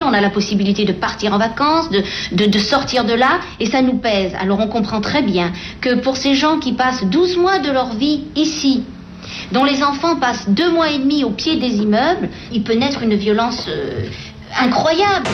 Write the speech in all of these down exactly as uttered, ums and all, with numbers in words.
On a la possibilité de partir en vacances, de, de, de sortir de là, et ça nous pèse. Alors on comprend très bien que pour ces gens qui passent douze mois de leur vie ici, dont les enfants passent deux mois et demi au pied des immeubles, il peut naître une violence euh, incroyable.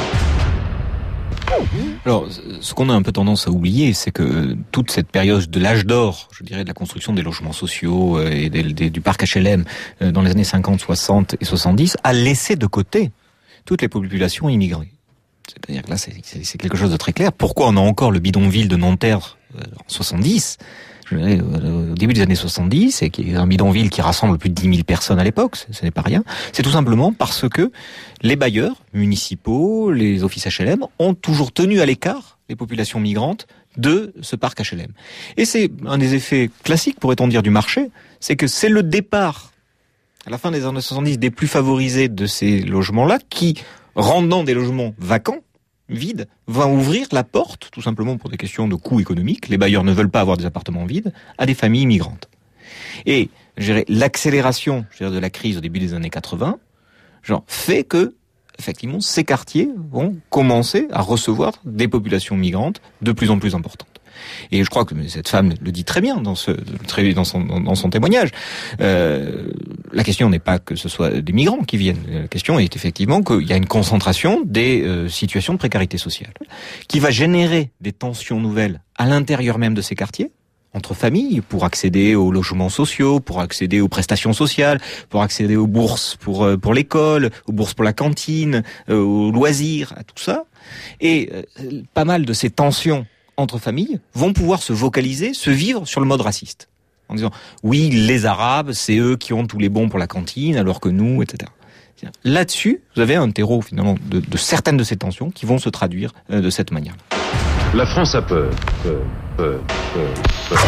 Alors, ce qu'on a un peu tendance à oublier, c'est que toute cette période de l'âge d'or, je dirais, de la construction des logements sociaux et des, des, du parc H L M dans les années cinquante, soixante et soixante-dix, a laissé de côté toutes les populations immigrées. C'est-à-dire que là, c'est, c'est quelque chose de très clair. Pourquoi on a encore le bidonville de Nanterre en soixante-dix, je dirais, au début des années soixante-dix, et qui est un bidonville qui rassemble plus de dix mille personnes à l'époque, ce n'est pas rien. C'est tout simplement parce que les bailleurs municipaux, les offices H L M, ont toujours tenu à l'écart les populations migrantes de ce parc H L M. Et c'est un des effets classiques, pourrait-on dire, du marché, c'est que c'est le départ, à la fin des années soixante-dix, des plus favorisés de ces logements-là, qui, rendant des logements vacants, vides, va ouvrir la porte, tout simplement pour des questions de coûts économiques. Les bailleurs ne veulent pas avoir des appartements vides, à des familles migrantes. Et, je dirais, l'accélération, je dirais, de la crise au début des années quatre-vingts, genre, fait que, effectivement, ces quartiers vont commencer à recevoir des populations migrantes de plus en plus importantes. Et je crois que cette femme le dit très bien dans ce, très, dans son, dans son témoignage. Euh, la question n'est pas que ce soit des migrants qui viennent. La question est effectivement qu'il y a une concentration des euh, situations de précarité sociale qui va générer des tensions nouvelles à l'intérieur même de ces quartiers, entre familles, pour accéder aux logements sociaux, pour accéder aux prestations sociales, pour accéder aux bourses pour, euh, pour l'école, aux bourses pour la cantine, euh, aux loisirs, à tout ça. Et euh, pas mal de ces tensions entre familles vont pouvoir se vocaliser, se vivre sur le mode raciste. En disant, oui, les Arabes, c'est eux qui ont tous les bons pour la cantine, alors que nous, et cetera. Là-dessus, vous avez un terreau, finalement, de, de certaines de ces tensions qui vont se traduire euh, de cette manière. La France a peur. Peur, peur, peur, peur.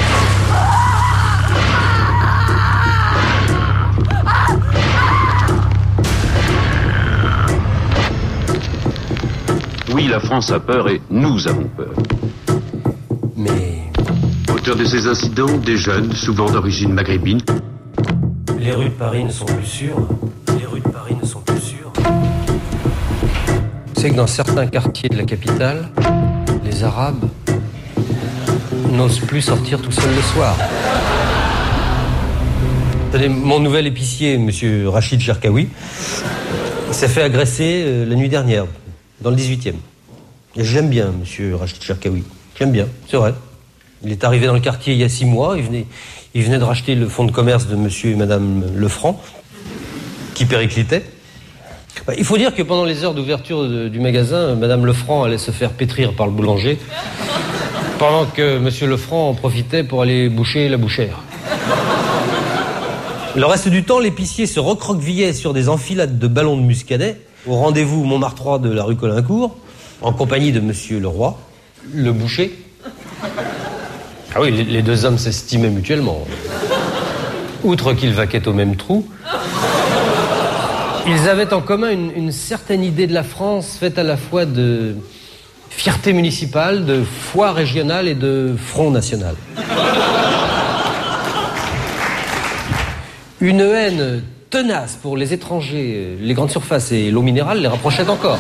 Oui, la France a peur et nous avons peur. Mais... Auteur de ces incidents, des jeunes, souvent d'origine maghrébine. Les rues de Paris ne sont plus sûres. Les rues de Paris ne sont plus sûres. C'est que dans certains quartiers de la capitale, les Arabes n'osent plus sortir tout seuls le soir. Tenez, mon nouvel épicier, monsieur Rachid Cherkaoui, s'est fait agresser euh, la nuit dernière, dans le dix-huitième. Et j'aime bien, monsieur Rachid Cherkaoui. J'aime bien, c'est vrai. Il est arrivé dans le quartier il y a six mois. Il venait, il venait de racheter le fonds de commerce de monsieur et madame Lefranc, qui périclitait. Bah, il faut dire que pendant les heures d'ouverture de, du magasin, madame Lefranc allait se faire pétrir par le boulanger, pendant que monsieur Lefranc en profitait pour aller boucher la bouchère. Le reste du temps, l'épicier se recroquevillait sur des enfilades de ballons de muscadet au rendez-vous Montmartre de la rue Colincourt, en compagnie de monsieur Leroy, le boucher. Ah oui, les, les deux hommes s'estimaient mutuellement. Outre qu'ils vaquaient au même trou, ils avaient en commun une, une certaine idée de la France faite à la fois de fierté municipale, de foi régionale et de front national. Une haine tenace pour les étrangers, les grandes surfaces et l'eau minérale les rapprochait encore.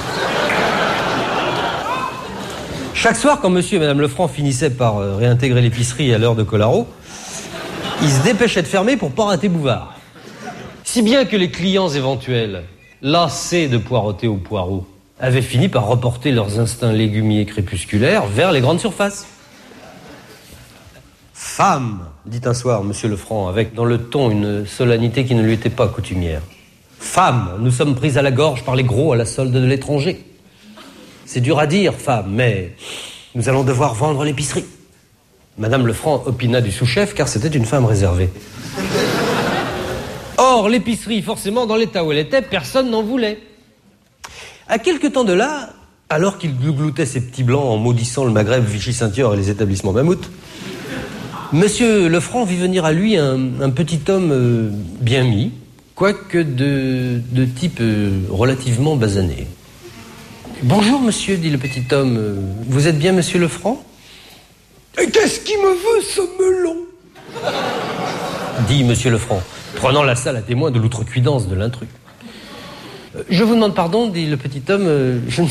Chaque soir, quand monsieur et madame Lefranc finissaient par euh, réintégrer l'épicerie à l'heure de Colaro, ils se dépêchaient de fermer pour pas rater Bouvard. Si bien que les clients éventuels, lassés de poireauter au poireau, avaient fini par reporter leurs instincts légumiers crépusculaires vers les grandes surfaces. « Femme !» dit un soir monsieur Lefranc, avec dans le ton une solennité qui ne lui était pas coutumière. « Femme, nous sommes pris à la gorge par les gros à la solde de l'étranger. C'est dur à dire, femme, mais nous allons devoir vendre l'épicerie. » Madame Lefranc opina du sous-chef, car c'était une femme réservée. Or, l'épicerie, forcément, dans l'état où elle était, personne n'en voulait. À quelque temps de là, alors qu'il glougloutait ses petits blancs en maudissant le Maghreb, Vichy-Saint-Yor et les établissements mammouths, monsieur Lefranc vit venir à lui un, un petit homme euh, bien mis, quoique de, de type euh, relativement basané. « Bonjour, monsieur, dit le petit homme. Euh, vous êtes bien monsieur Lefranc ?»« Et qu'est-ce qui me veut, ce melon ?» dit monsieur Lefranc, prenant la salle à témoin de l'outrecuidance de l'intrus. « Je vous demande pardon, dit le petit homme, euh, je ne